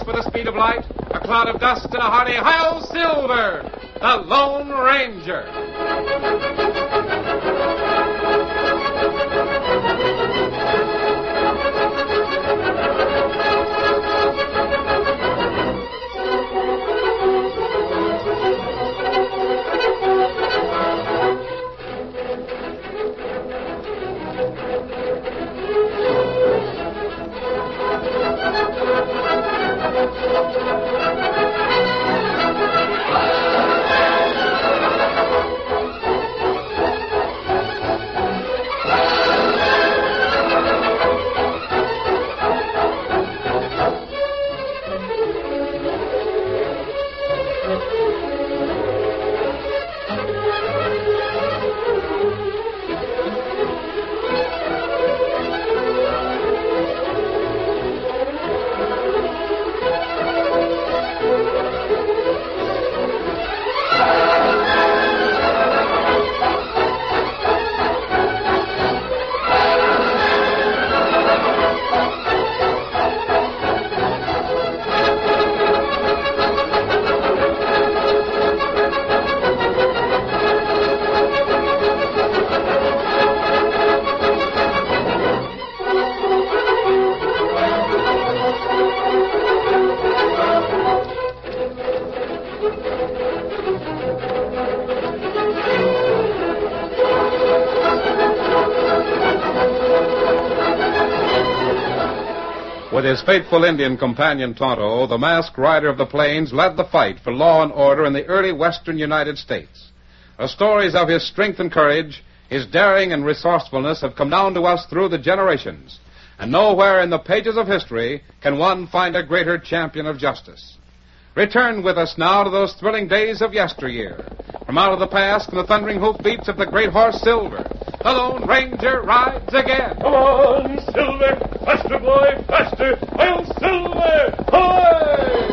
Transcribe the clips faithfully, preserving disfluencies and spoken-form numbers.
with the speed of light, a cloud of dust, and a hearty Hi-Yo Silver, the Lone Ranger. With his faithful Indian companion, Tonto, the masked rider of the plains led the fight for law and order in the early western United States. The stories of his strength and courage, his daring and resourcefulness have come down to us through the generations. And nowhere in the pages of history can one find a greater champion of justice. Return with us now to those thrilling days of yesteryear. From out of the past come the thundering hoofbeats of the great horse Silver. The Lone Ranger rides again. Come on, Silver! Faster, boy, faster! I'll Silver! Hoy!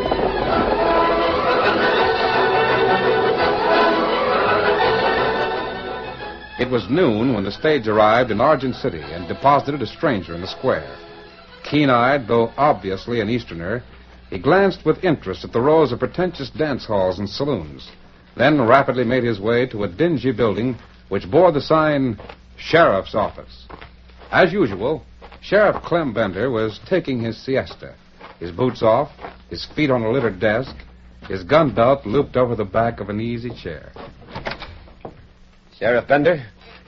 It was noon when the stage arrived in Argent City and deposited a stranger in the square. Keen-eyed, though obviously an Easterner, he glanced with interest at the rows of pretentious dance halls and saloons, then rapidly made his way to a dingy building which bore the sign, Sheriff's Office. As usual, Sheriff Clem Bender was taking his siesta, his boots off, his feet on a littered desk, his gun belt looped over the back of an easy chair. Sheriff Bender?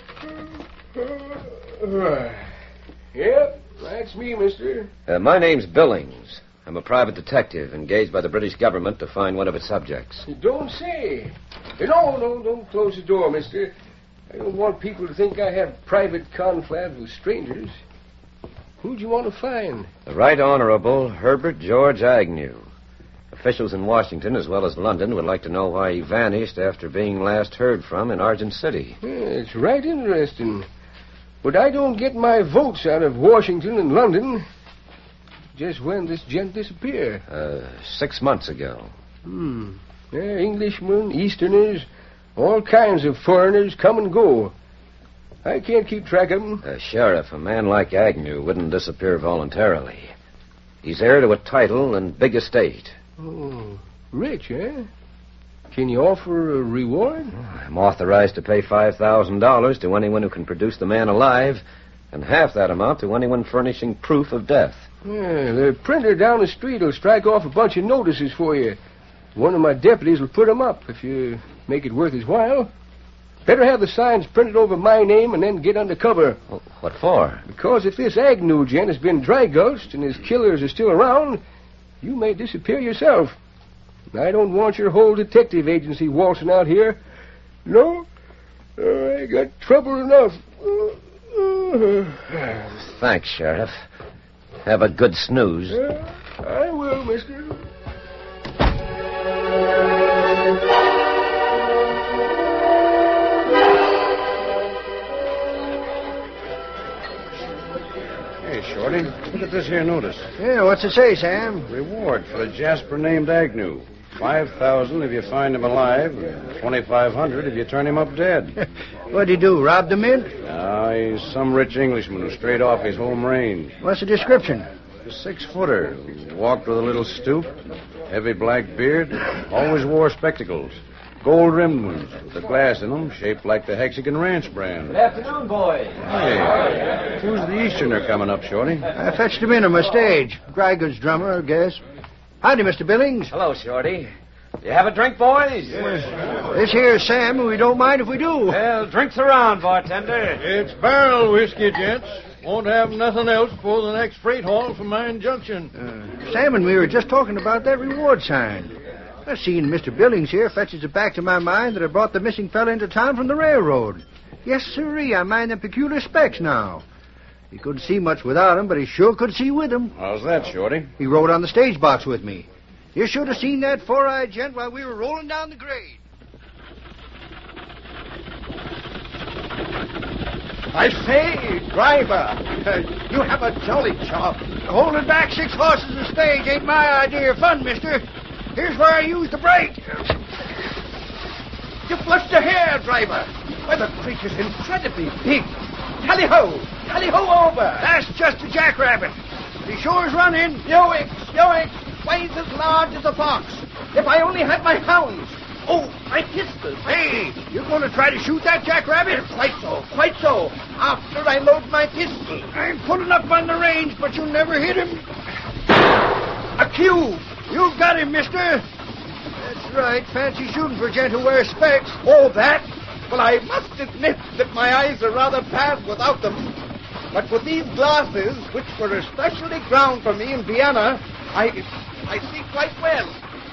Uh, yep, that's me, mister. Uh, my name's Billings. I'm a private detective engaged by the British government to find one of its subjects. You don't say. No, no, don't close the door, mister. I don't want people to think I have private confabs with strangers. Who'd you want to find? The Right Honorable Herbert George Agnew. Officials in Washington as well as London would like to know why he vanished after being last heard from in Argent City. Yeah, it's right interesting. But I don't get my votes out of Washington and London. Just when this gent disappeared? Uh, six months ago. Hmm. Yeah, Englishmen, Easterners, all kinds of foreigners come and go. I can't keep track of them. Uh, Sheriff, a man like Agnew wouldn't disappear voluntarily. He's heir to a title and big estate. Oh, rich, eh? Can you offer a reward? I'm authorized to pay five thousand dollars to anyone who can produce the man alive, and half that amount to anyone furnishing proof of death. Yeah, the printer down the street will strike off a bunch of notices for you. One of my deputies will put them up if you make it worth his while. Better have the signs printed over my name and then get under cover. Well, what for? Because if this Agnew gent has been dry-gulched and his killers are still around, you may disappear yourself. I don't want your whole detective agency waltzing out here. No, uh, I got trouble enough. Uh, uh. Thanks, Sheriff. Have a good snooze. Uh, I will, mister. Hey, Shorty, look at this here notice. Yeah, what's it say, Sam? Reward for the Jasper named Agnew. Five thousand if you find him alive, twenty-five hundred if you turn him up dead. What'd he do, rob the mint? Now, he's some rich Englishman who strayed off his home range. What's the description? A six-footer. Walked with a little stoop, heavy black beard, always wore spectacles. Gold-rimmed ones, with a glass in them, shaped like the Hexagon Ranch brand. Good afternoon, boys. Hey, who's the Easterner coming up, Shorty? I fetched him in on my stage. Dry goods drummer, I guess. Howdy, Mister Billings. Hello, Shorty. You have a drink, boys? This here's Sam, and we don't mind if we do. Well, drinks around, bartender. It's barrel whiskey, gents. Won't have nothing else before the next freight haul from my injunction. Uh, Sam and me were just talking about that reward sign. I seen Mister Billings here fetches it back to my mind that I brought the missing fella into town from the railroad. Yes, sirree, I mind them peculiar specs now. He couldn't see much without 'em, but he sure could see with 'em. How's that, Shorty? He rode on the stage box with me. You should have seen that four-eyed gent while we were rolling down the grade. I say, driver, uh, you have a jolly job. Holding back six horses in the stage ain't my idea of fun, mister. Here's where I use the brake. You flushed your hair, driver. Why, the creature's incredibly big. Tally-ho! Tally-ho over! That's just a jackrabbit. He sure is running. Yoicks! Yoicks! Twice as large as a fox. If I only had my hounds. Oh, my pistols. Hey, you going to try to shoot that jackrabbit? Quite so, quite so. After I load my pistol. I'm pulling up on the range, but you'll never hit him. A cue. You got him, mister. That's right. Fancy shooting for a gent who wears specs. Oh, that? Well, I must admit that my eyes are rather bad without them. But with these glasses, which were especially ground for me in Vienna, I, I see quite well.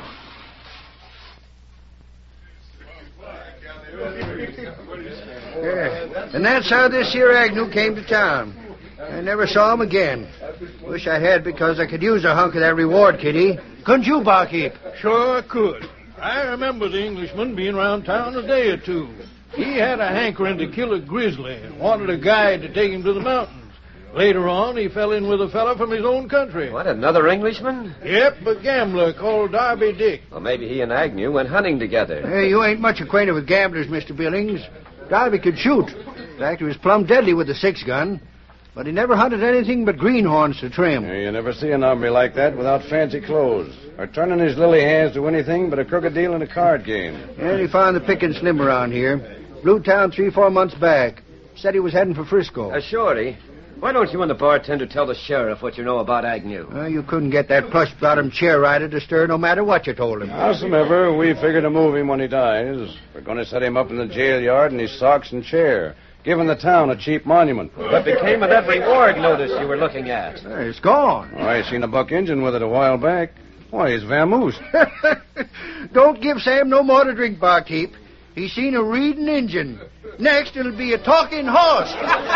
Yeah. And that's how this here Agnew came to town. I never saw him again. Wish I had, because I could use a hunk of that reward, Kitty. Couldn't you, barkeep? Sure could. I remember the Englishman being around town a day or two. He had a hankering to kill a grizzly and wanted a guide to take him to the mountains. Later on, he fell in with a fella from his own country. What, another Englishman? Yep, a gambler called Darby Dick. Well, maybe he and Agnew went hunting together. Hey, you ain't much acquainted with gamblers, Mister Billings. Darby could shoot. In fact, he was plumb deadly with the six-gun. But he never hunted anything but greenhorns to trim. Yeah, you never see an hombre like that without fancy clothes, or turning his lily hands to anything but a crooked deal in a card game. And he found the picking slim around here. Blew town three, four months back. Said he was heading for Frisco. Uh, Shorty, why don't you and the bartender tell the sheriff what you know about Agnew? Uh, you couldn't get that plush-bottom chair rider to stir no matter what you told him. Howsoever, we figure to move him when he dies. We're going to set him up in the jail yard in his socks and chair, giving the town a cheap monument. What became of that reward notice you were looking at? Uh, it's gone. Oh, I seen a buck engine with it a while back. Why, he's vamoose. Don't give Sam no more to drink, barkeep. He's seen a reading engine. Next, it'll be a talking horse.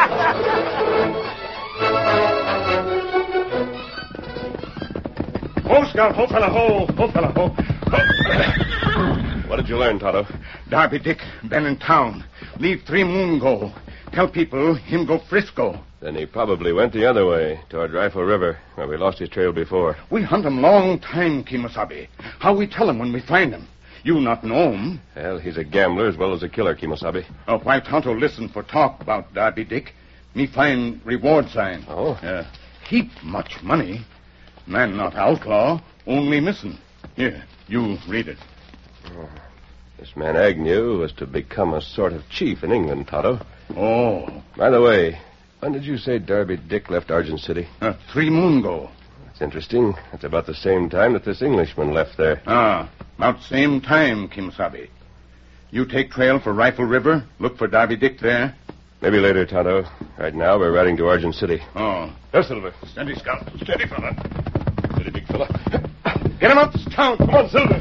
Ho, Scout, ho, fella, ho, ho, fella, ho. ho. What did you learn, Tonto? Darby Dick been in town. Leave three moon go. Tell people him go Frisco. Then he probably went the other way, toward Rifle River, where we lost his trail before. We hunt him long time, Kimosabe. How we tell him when we find him? You not know him. Well, he's a gambler as well as a killer, Kimosabe. Uh, while Tonto listen for talk about Darby Dick, me find reward sign. Oh? Uh, heap much money. Man not outlaw, only missing. Here, you read it. Oh. This man Agnew was to become a sort of chief in England, Tonto. Oh. By the way, when did you say Darby Dick left Argent City? Uh, three moon go. That's interesting. That's about the same time that this Englishman left there. Ah, about same time, Kimosabe. You take trail for Rifle River, look for Darby Dick there. Maybe later, Tonto. Right now, we're riding to Argent City. Oh. There, Silver. Steady, Scout. Steady, fella. Steady, big fella. Get him up, Scout. Come on, Silver.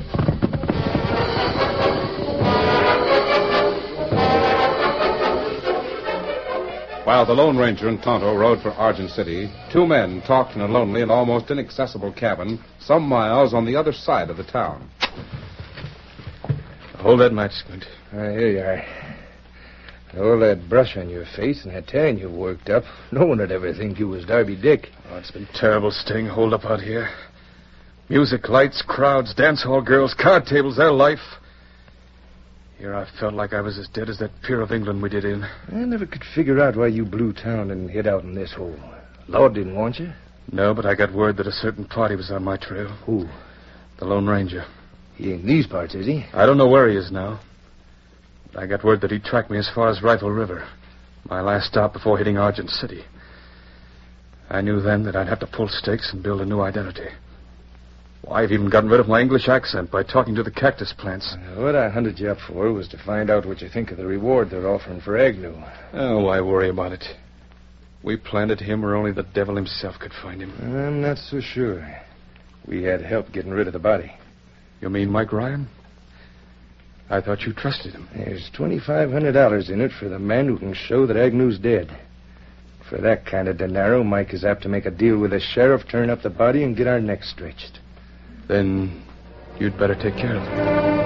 While the Lone Ranger and Tonto rode for Argent City, two men talked in a lonely and almost inaccessible cabin some miles on the other side of the town. Hold that match, Squint. Ah, here you are. All that brush on your face and that tan you worked up, no one would ever think you was Darby Dick. Oh, it's been terrible staying holed up out here. Music, lights, crowds, dance hall girls, card tables, their life. Here I felt like I was as dead as that pier of England we did in. I never could figure out why you blew town and hid out in this hole. Lord didn't want you. No, but I got word that a certain party was on my trail. Who? The Lone Ranger. He ain't in these parts, is he? I don't know where he is now. But I got word that he tracked me as far as Rifle River, my last stop before hitting Argent City. I knew then that I'd have to pull stakes and build a new identity. Why, I've even gotten rid of my English accent by talking to the cactus plants. Uh, what I hunted you up for was to find out what you think of the reward they're offering for Agnew. Oh, why worry about it? We planted him where only the devil himself could find him. I'm not so sure. We had help getting rid of the body. You mean Mike Ryan? I thought you trusted him. There's twenty-five hundred dollars in it for the man who can show that Agnew's dead. For that kind of dinero, Mike is apt to make a deal with the sheriff, turn up the body, and get our necks stretched. Then you'd better take care of him.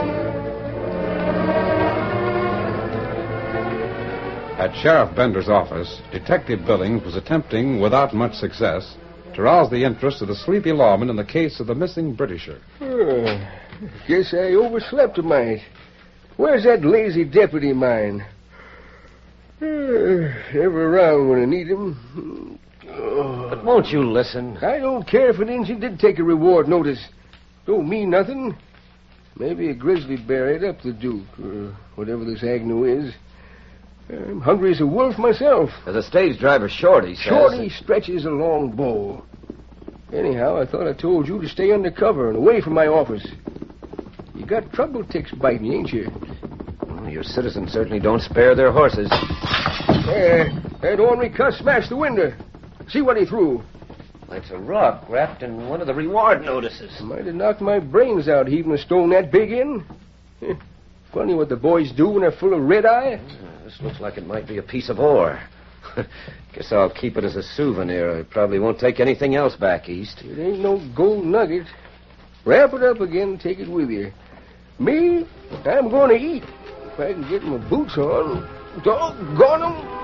At Sheriff Bender's office, Detective Billings was attempting, without much success, to rouse the interest of the sleepy lawman in the case of the missing Britisher. Oh, guess I overslept tonight. Where's that lazy deputy of mine? Uh, never around when I need him. Oh. But won't you listen? I don't care if an Injun did take a reward notice. Don't mean nothing. Maybe a grizzly bear ate up the Duke, or whatever this Agnew is. I'm hungry as a wolf myself. As a stage driver, Shorty says... Shorty stretches a long bow. Anyhow, I thought I told you to stay under cover and away from my office. You got trouble ticks biting you, ain't you? Well, your citizens certainly don't spare their horses. Uh, that ornery cuss smashed the window. See what he threw. It's a rock wrapped in one of the reward notices. Might have knocked my brains out heaving a stone that big in. Eh, funny what the boys do when they're full of red eye. Uh, this looks like it might be a piece of ore. Guess I'll keep it as a souvenir. I probably won't take anything else back east. It ain't no gold nugget. Wrap it up again and take it with you. Me, I'm going to eat. If I can get my boots on. Doggone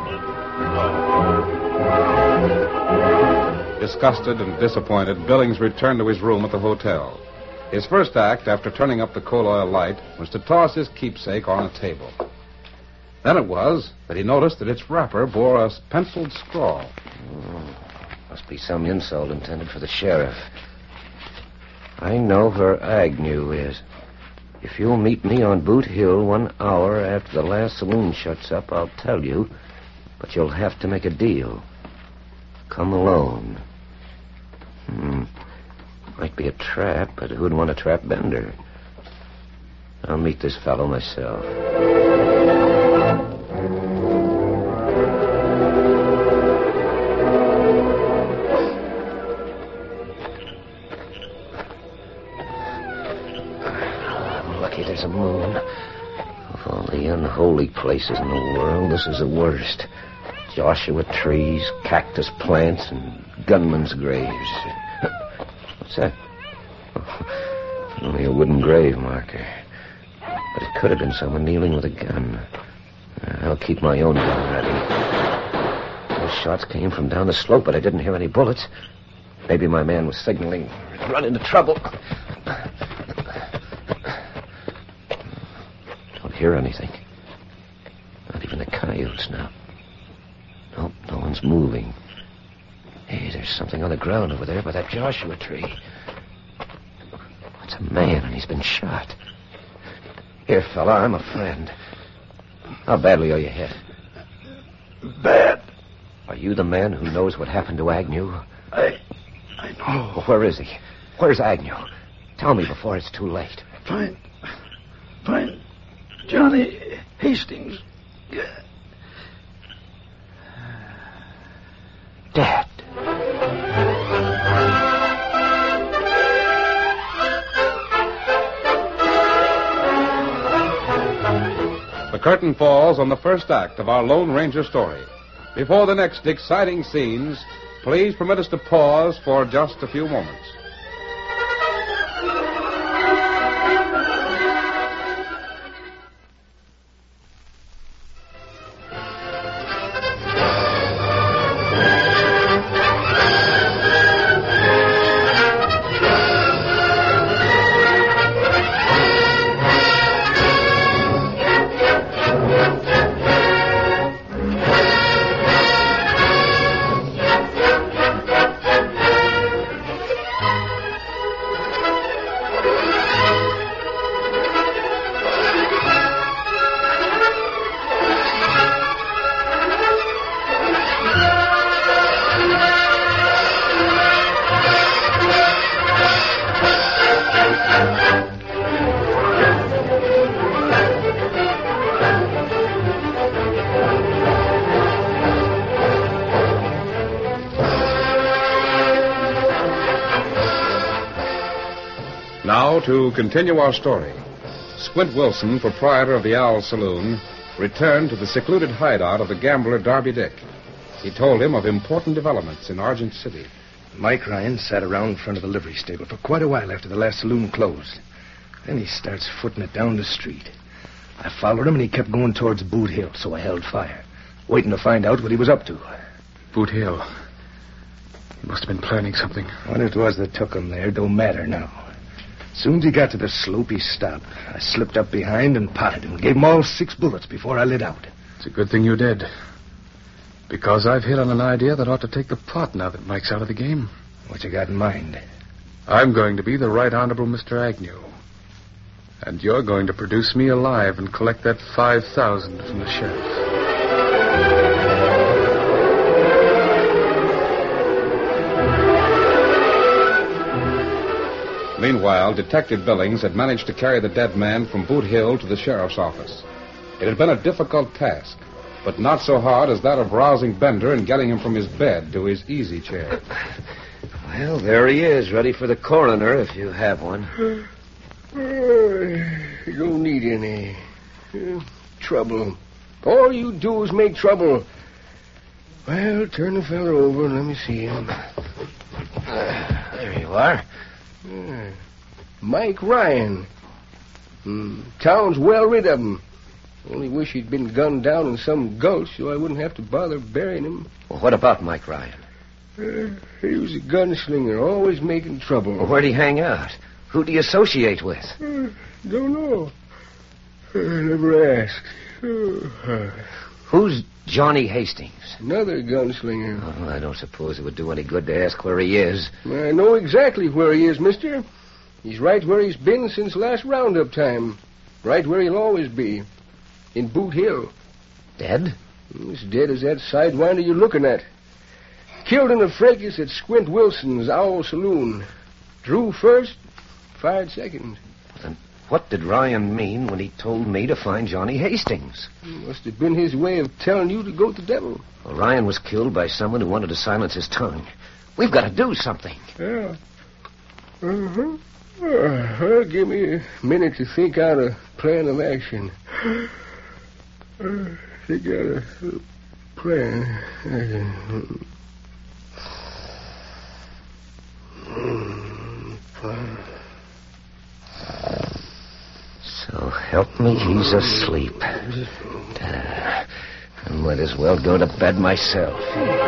'em. Disgusted and disappointed, Billings returned to his room at the hotel. His first act, after turning up the coal oil light, was to toss his keepsake on a table. Then it was that he noticed that its wrapper bore a penciled scrawl. Oh, must be some insult intended for the sheriff. I know where Agnew is. If you'll meet me on Boot Hill one hour after the last saloon shuts up, I'll tell you. But you'll have to make a deal. Come alone. Hmm. Might be a trap, but who'd want to trap Bender? I'll meet this fellow myself. I'm lucky there's a moon. Of all the unholy places in the world, this is the worst. Joshua trees, cactus plants, and gunmen's graves. What's that? Oh, only a wooden grave marker. But it could have been someone kneeling with a gun. I'll keep my own gun ready. Those shots came from down the slope, but I didn't hear any bullets. Maybe my man was signaling, run into trouble. Don't hear anything. Not even the coyotes now. Nope, no one's moving. Hey, there's something on the ground over there by that Joshua tree. It's a man, and he's been shot. Here, fella, I'm a friend. How badly are you hit? Bad. Are you the man who knows what happened to Agnew? I... I know. Well, where is he? Where's Agnew? Tell me before it's too late. Find... Find Johnny Hastings. Dead. The curtain falls on the first act of our Lone Ranger story. Before the next exciting scenes, please permit us to pause for just a few moments. Now, to continue our story. Squint Wilson, proprietor of the Owl Saloon, returned to the secluded hideout of the gambler Darby Dick. He told him of important developments in Argent City. Mike Ryan sat around in front of the livery stable for quite a while after the last saloon closed. Then he starts footing it down the street. I followed him, and he kept going towards Boot Hill, so I held fire, waiting to find out what he was up to. Boot Hill. He must have been planning something. What it was that took him there don't matter now. As soon as he got to the slope, he stopped. I slipped up behind and potted him. Gave him all six bullets before I lit out. It's a good thing you did. Because I've hit on an idea that ought to take the pot now that Mike's out of the game. What you got in mind? I'm going to be the Right Honorable Mister Agnew. And you're going to produce me alive and collect that five thousand from the sheriff. Meanwhile, Detective Billings had managed to carry the dead man from Boot Hill to the sheriff's office. It had been a difficult task, but not so hard as that of rousing Bender and getting him from his bed to his easy chair. Well, there he is, ready for the coroner if you have one. Uh, you don't need any uh, trouble. All you do is make trouble. Well, turn the fella over and let me see him. Uh, there you are. Uh, Mike Ryan. Mm, town's well rid of him. Only wish he'd been gunned down in some gulch so I wouldn't have to bother burying him. Well, what about Mike Ryan? Uh, he was a gunslinger, always making trouble. Well, where'd he hang out? Who'd he associate with? Uh, don't know. I never asked. Uh, Who's Johnny Hastings? Another gunslinger. Oh, I don't suppose it would do any good to ask where he is. I know exactly where he is, mister. He's right where he's been since last roundup time. Right where he'll always be. In Boot Hill. Dead? As dead as that sidewinder you're looking at. Killed in a fracas at Squint Wilson's Owl Saloon. Drew first, fired second. Then what did Ryan mean when he told me to find Johnny Hastings? Must have been his way of telling you to go to the devil. Well, Ryan was killed by someone who wanted to silence his tongue. We've got to do something. Yeah. Uh-huh. Uh, well, give me a minute to think out a plan of action. Uh, think out a plan. So help me, he's asleep. Uh, I might as well go to bed myself.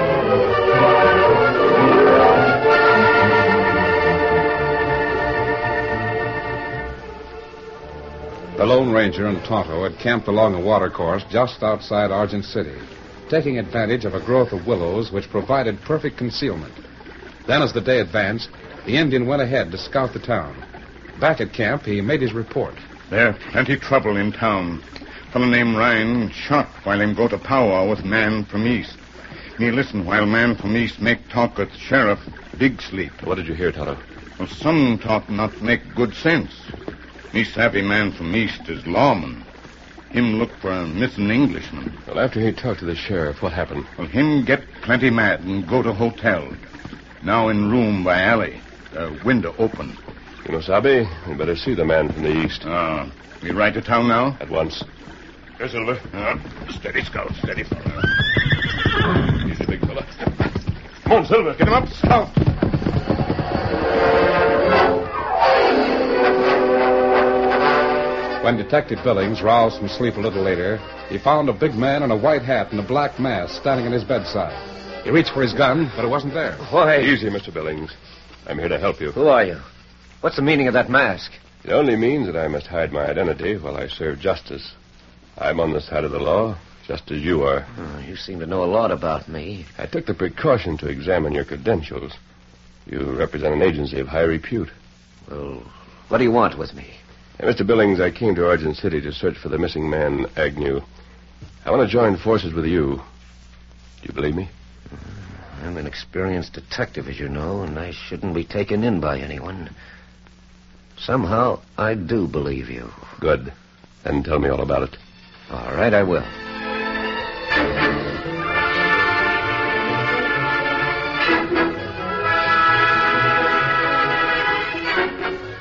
The Lone Ranger and Tonto had camped along a watercourse just outside Argent City, taking advantage of a growth of willows which provided perfect concealment. Then, as the day advanced, the Indian went ahead to scout the town. Back at camp, he made his report. There plenty trouble in town. Fellow named Ryan shot while him go to powwow with man from east. Me listen while man from east make talk with sheriff, big sleep. What did you hear, Tonto? Well, some talk not make good sense. Me savvy man from east is lawman. Him look for a missing Englishman. Well, after he talked to the sheriff, what happened? Well, him get plenty mad and go to hotel. Now in room by alley. The window open. You know, Sabi, we better see the man from the east. Ah, we ride to town now? At once. Here, Silver. Uh, steady, Scout. Steady, fella. Easy, big fella. Come on, Silver. Get him up, Scout. When Detective Billings roused from sleep a little later, he found a big man in a white hat and a black mask standing at his bedside. He reached for his gun, but it wasn't there. Why? Easy, Mister Billings. I'm here to help you. Who are you? What's the meaning of that mask? It only means that I must hide my identity while I serve justice. I'm on the side of the law, just as you are. Oh, you seem to know a lot about me. I took the precaution to examine your credentials. You represent an agency of high repute. Well, what do you want with me? Hey, Mister Billings, I came to Argent City to search for the missing man, Agnew. I want to join forces with you. Do you believe me? I'm an experienced detective, as you know, and I shouldn't be taken in by anyone. Somehow, I do believe you. Good. Then tell me all about it. All right, I will.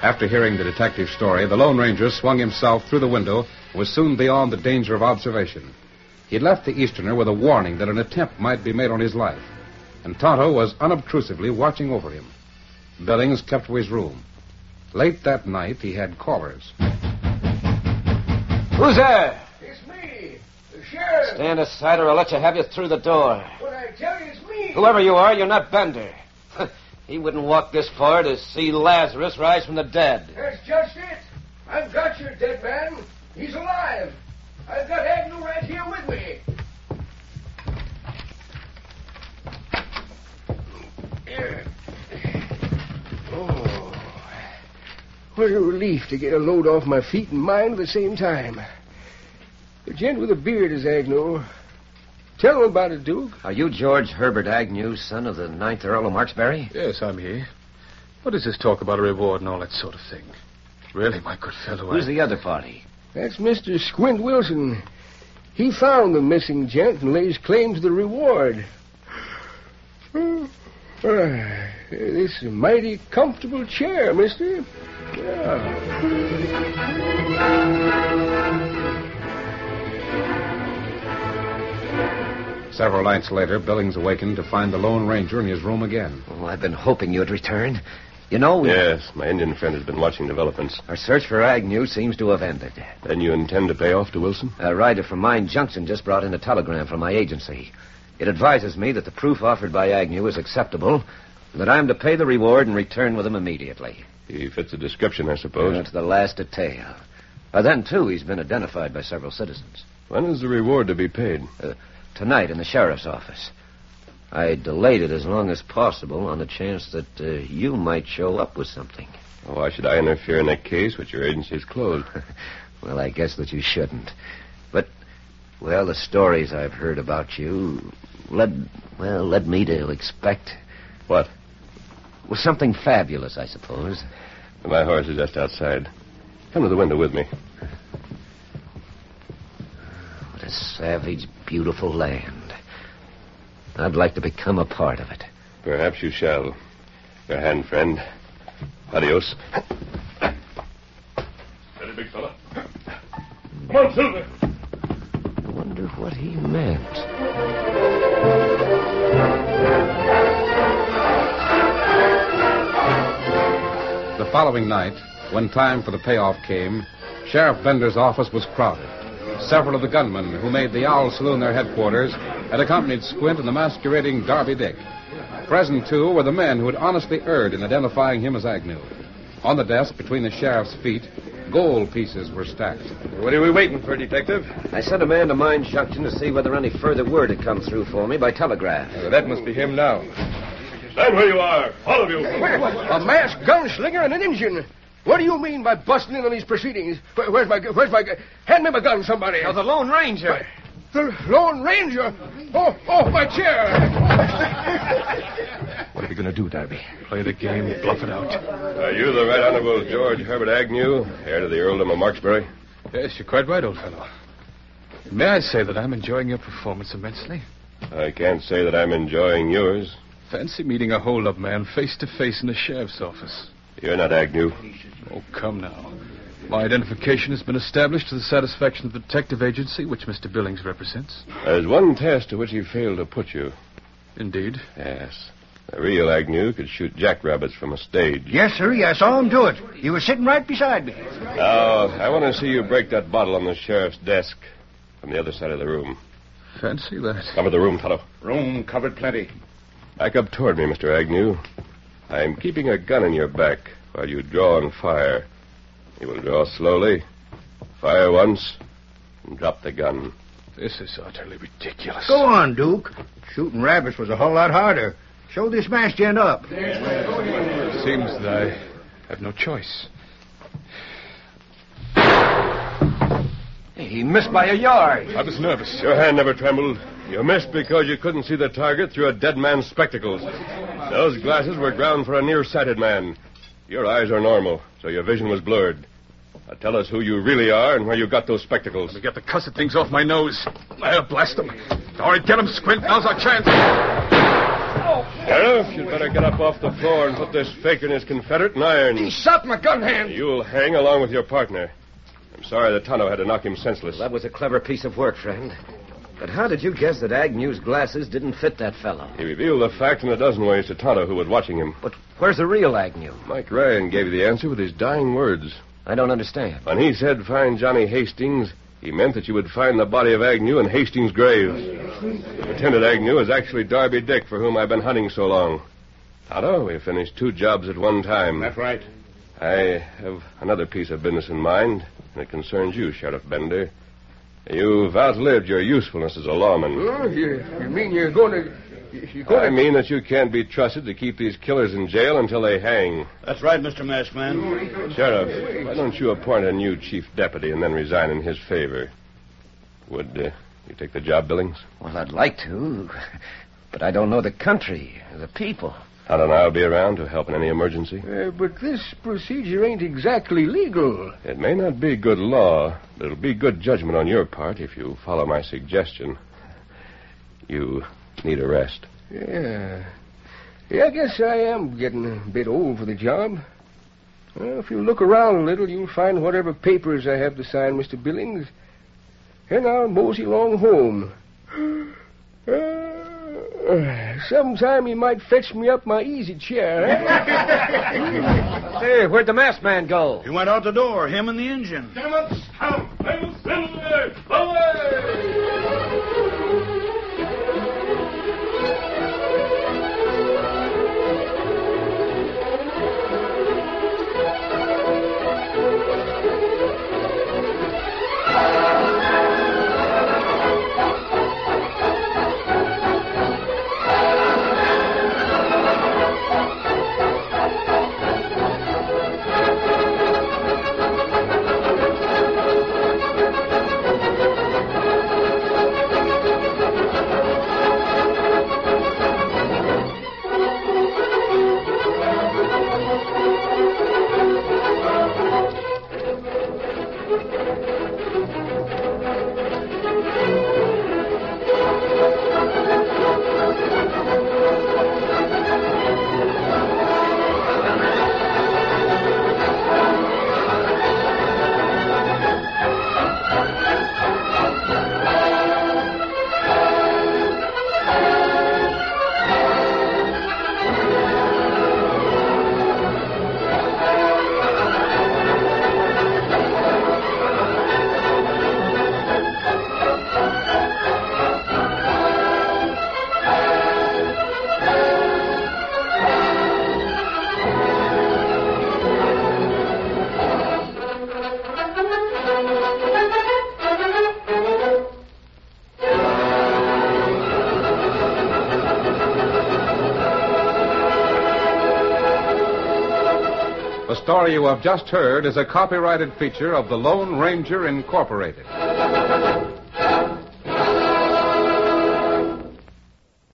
After hearing the detective's story, the Lone Ranger swung himself through the window and was soon beyond the danger of observation. He had left the Easterner with a warning that an attempt might be made on his life, and Tonto was unobtrusively watching over him. Billings kept to his room. Late that night, he had callers. Who's there? It's me, the sheriff. Stand aside or I'll let you have you through the door. When I tell you it's me. Whoever you are, you're not Bender. He wouldn't walk this far to see Lazarus rise from the dead. That's just it. I've got your dead man. He's alive. I've got Agnew right here with me. Here. Oh. What a relief to get a load off my feet and mind at the same time. The gent with a beard is Agnew. Tell him about it, Duke. Are you George Herbert Agnew, son of the ninth Earl of Marksbury? Yes, I'm he. What is this talk about a reward and all that sort of thing? Really, my good fellow, Who's I... the other party? That's Mister Squint Wilson. He found the missing gent and lays claim to the reward. Oh, uh, this is a mighty comfortable chair, mister. Yeah. Several nights later, Billings awakened to find the Lone Ranger in his room again. Oh, I've been hoping you'd return. You know... we- Yes, my Indian friend has been watching developments. Our search for Agnew seems to have ended. Then you intend to pay off to Wilson? A rider from Mine Junction just brought in a telegram from my agency. It advises me that the proof offered by Agnew is acceptable, and that I'm to pay the reward and return with him immediately. He fits the description, I suppose. Uh, to the last detail. Uh, then, too, he's been identified by several citizens. When is the reward to be paid? Uh, tonight in the sheriff's office. I delayed it as long as possible on the chance that uh, you might show up with something. Well, why should I interfere in a case which your agency has closed? Well, I guess that you shouldn't. But, well, the stories I've heard about you led, well, led me to expect... What? Well, something fabulous, I suppose. My horse is just outside. Come to the window with me. What a savage, beautiful land. I'd like to become a part of it. Perhaps you shall. Your hand, friend. Adios. Steady, big fella. Come on, Silver. I wonder what he meant. The following night, when time for the payoff came, Sheriff Bender's office was crowded. Several of the gunmen who made the Owl Saloon their headquarters had accompanied Squint and the masquerading Darby Dick. Present, too, were the men who had honestly erred in identifying him as Agnew. On the desk between the sheriff's feet, gold pieces were stacked. What are we waiting for, Detective? I sent a man to Mine Junction to see whether any further word had come through for me by telegraph. Well, that must be him now. Stand where you are, all of you. A masked gunslinger and an Indian. What do you mean by busting in on these proceedings? Where, where's my where's my gun? Hand me my gun, somebody. Oh, the Lone Ranger. The Lone Ranger? Oh, oh, my chair. What are we going to do, Darby? Play the game, bluff it out. Are you the Right Honorable George Herbert Agnew, heir to the Earldom of Marksbury? Yes, you're quite right, old fellow. May I say that I'm enjoying your performance immensely? I can't say that I'm enjoying yours. Fancy meeting a hold-up man face to face in the sheriff's office. You're not Agnew. Oh, come now. My identification has been established to the satisfaction of the detective agency which Mister Billings represents. There's one test to which he failed to put you. Indeed? Yes. The real Agnew could shoot jackrabbits from a stage. Yes, sir. I saw him do it. He was sitting right beside me. Now, I want to see you break that bottle on the sheriff's desk from the other side of the room. Fancy that. Cover the room, fellow. Room covered plenty. Back up toward me, Mister Agnew. I'm keeping a gun in your back while you draw and fire. You will draw slowly, fire once, and drop the gun. This is utterly ridiculous. Go on, Duke. Shooting rabbits was a whole lot harder. Show this masked gent up. It seems that I have no choice. He missed by a yard. I was nervous. Your hand never trembled. You missed because you couldn't see the target through a dead man's spectacles. Those glasses were ground for a nearsighted man. Your eyes are normal, so your vision was blurred. Now tell us who you really are and where you got those spectacles. Let me get the cussed things off my nose. I'll blast them. All right, get him, Squint. Now's our chance. Sheriff, you'd better get up off the floor and put this faker and his confederate in irons. He shot my gun hand. You'll hang along with your partner. I'm sorry that Tonto had to knock him senseless. That was a clever piece of work, friend. But how did you guess that Agnew's glasses didn't fit that fellow? He revealed the fact in a dozen ways to Tonto, who was watching him. But where's the real Agnew? Mike Ryan gave you the answer with his dying words. I don't understand. When he said find Johnny Hastings, he meant that you would find the body of Agnew in Hastings' grave. Lieutenant Agnew is actually Darby Dick, for whom I've been hunting so long. Tonto, we finished two jobs at one time. That's right. I have another piece of business in mind, and it concerns you, Sheriff Bender. You've outlived your usefulness as a lawman. Oh, you, you mean you're going to... You're going I to... mean that you can't be trusted to keep these killers in jail until they hang. That's right, Mister Masked Man. Sheriff, why don't you appoint a new chief deputy and then resign in his favor? Would uh, you take the job, Billings? Well, I'd like to, but I don't know the country, the people. Tonto and I'll be around to help in any emergency. Uh, but this procedure ain't exactly legal. It may not be good law, but it'll be good judgment on your part if you follow my suggestion. You need a rest. Yeah. Yeah, I guess I am getting a bit old for the job. Well, if you look around a little, you'll find whatever papers I have to sign, Mister Billings. And I'll mosey along home. Uh, sometime you might fetch me up my easy chair, eh? Hey, where'd the masked man go? He went out the door, him and the engine. Come on, scout! Hail Silver! Away! The story you have just heard is a copyrighted feature of the Lone Ranger Incorporated.